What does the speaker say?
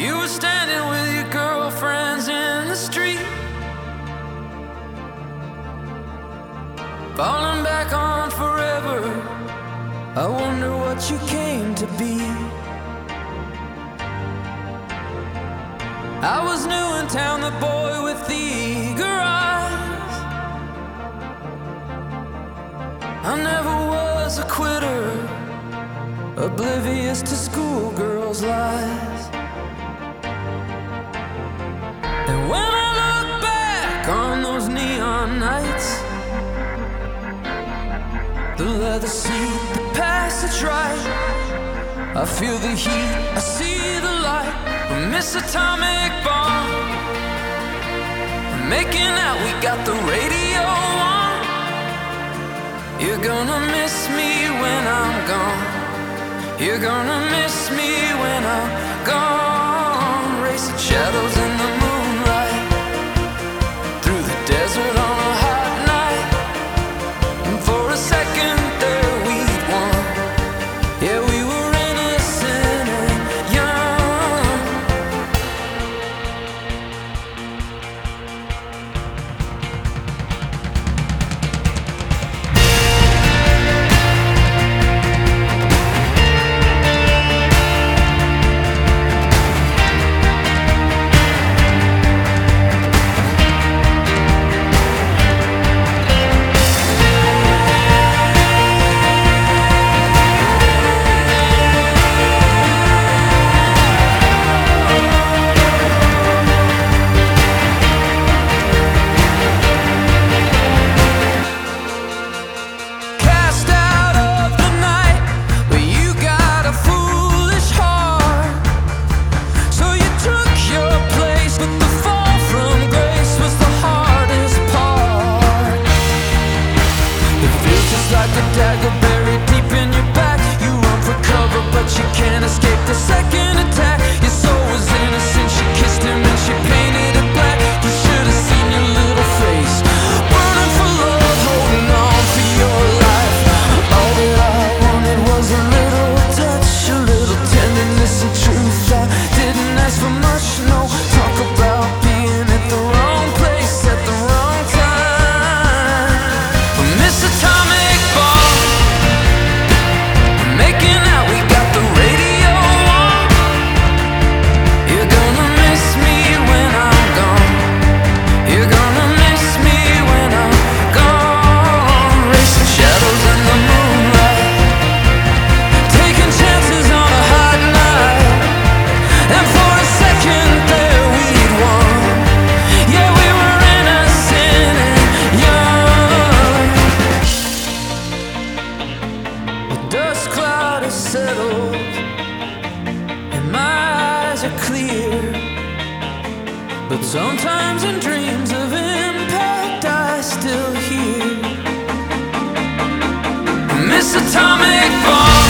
You were standing with your girlfriends in the street, falling back on forever. I wonder what you came to be. I was new in town, the boy with the eager eyes. I never was a quitter, oblivious to schoolgirls' lies. And when I look back on those neon nights, the leather seat, the passage right, I feel the heat, I see the light. We miss atomic bomb. We're making out, we got the radio on. You're gonna miss me when I'm gone. You're gonna miss me when I'm gone. Racing shadows in the moonlight, through the desert on a hot night. And for a second there we'd won. Yeah, we were innocent and young. Like a dagger buried deep in your back. You run for cover, but you can't escape the second attack. Your soul was innocent, she kissed him and she painted it black. You should have seen your little face, burning for love, holding on for your life. All that I wanted was a little touch, a little tenderness and truth. I didn't ask for much, no. Talk about being at the wrong place at the wrong time. Miss Atomic, making out, we got the radio on. You're gonna miss me when I'm gone. You're gonna miss me when I'm gone. Racing shadows in the moonlight, taking chances on a hot night. And for a second there we'd won. Yeah, we were innocent and young. The dust cloud has settled and my eyes are clear, but sometimes in dreams of impact I still hear Miss Atomic Bomb.